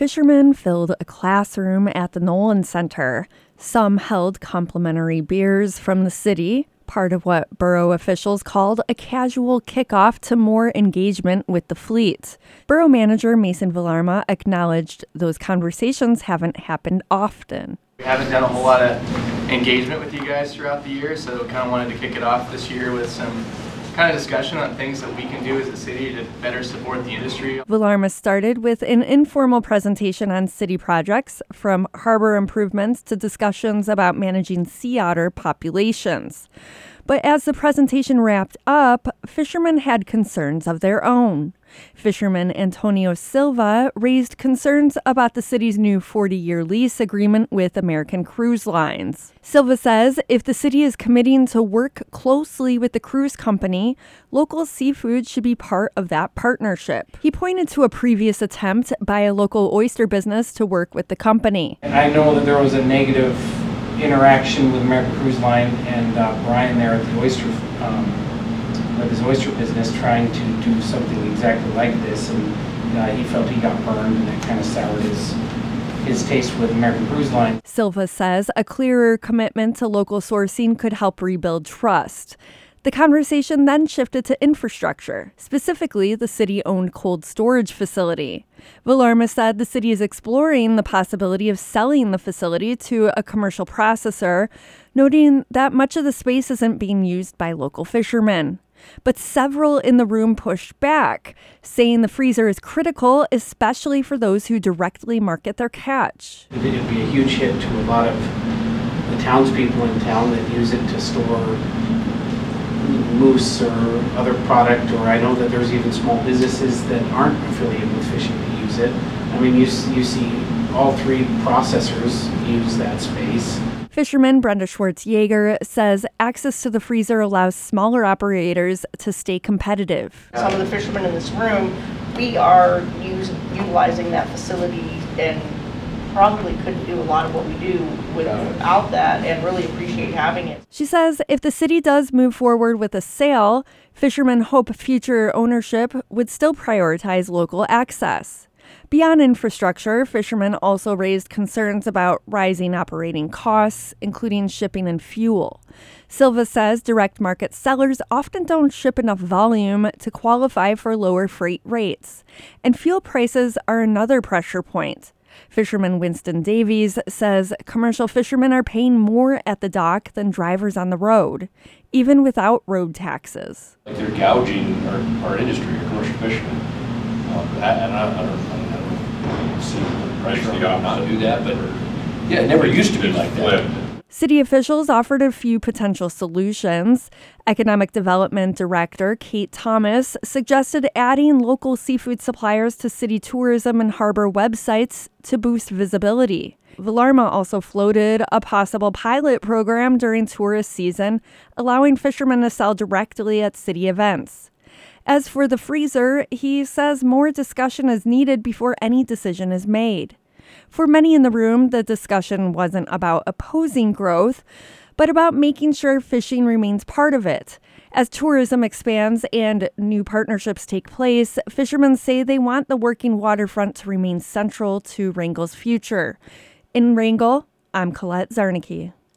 Fishermen filled a classroom at the Nolan Center. Some held complimentary beers from the city, part of what borough officials called a casual kickoff to more engagement with the fleet. Borough manager Mason Villarma acknowledged those conversations haven't happened often. We haven't done a whole lot of engagement with you guys throughout the year, so kind of wanted to kick it off this year with some kind of discussion on things that we can do as a city to better support the industry. Villarma started with an informal presentation on city projects, from harbor improvements to discussions about managing sea otter populations. But as the presentation wrapped up, fishermen had concerns of their own. Fisherman Antonio Silva raised concerns about the city's new 40-year lease agreement with American Cruise Lines. Silva says if the city is committing to work closely with the cruise company, local seafood should be part of that partnership. He pointed to a previous attempt by a local oyster business to work with the company. And I know that there was a negative interaction with American Cruise Line and Brian there at the oyster with his oyster business, trying to do something exactly like this, and he felt he got burned, and that kind of soured his taste with American Cruise Line. Silva says a clearer commitment to local sourcing could help rebuild trust. The conversation then shifted to infrastructure, specifically the city-owned cold storage facility. Villarma said the city is exploring the possibility of selling the facility to a commercial processor, noting that much of the space isn't being used by local fishermen. But several in the room pushed back, saying the freezer is critical, especially for those who directly market their catch. It would be a huge hit to a lot of the townspeople in town that use it to store moose or other product, or I know that there's even small businesses that aren't affiliated with fishing that use it. I mean, you see all three processors use that space. Fisherman Brenda Schwartz-Jaeger says access to the freezer allows smaller operators to stay competitive. Some of the fishermen in this room, we are utilizing that facility and probably couldn't do a lot of what we do without that, and really appreciate having it. She says if the city does move forward with a sale, fishermen hope future ownership would still prioritize local access. Beyond infrastructure, fishermen also raised concerns about rising operating costs, including shipping and fuel. Silva says direct market sellers often don't ship enough volume to qualify for lower freight rates, and fuel prices are another pressure point. Fisherman Winston Davies says commercial fishermen are paying more at the dock than drivers on the road, even without road taxes. Like they're gouging our industry, our commercial fishermen. I don't see the pressure on them not to do that, but yeah, it never used to be like that. City officials offered a few potential solutions. Economic Development Director Kate Thomas suggested adding local seafood suppliers to city tourism and harbor websites to boost visibility. Villarma also floated a possible pilot program during tourist season, allowing fishermen to sell directly at city events. As for the freezer, he says more discussion is needed before any decision is made. For many in the room, the discussion wasn't about opposing growth, but about making sure fishing remains part of it. As tourism expands and new partnerships take place, fishermen say they want the working waterfront to remain central to Wrangell's future. In Wrangell, I'm Colette Zarnicki.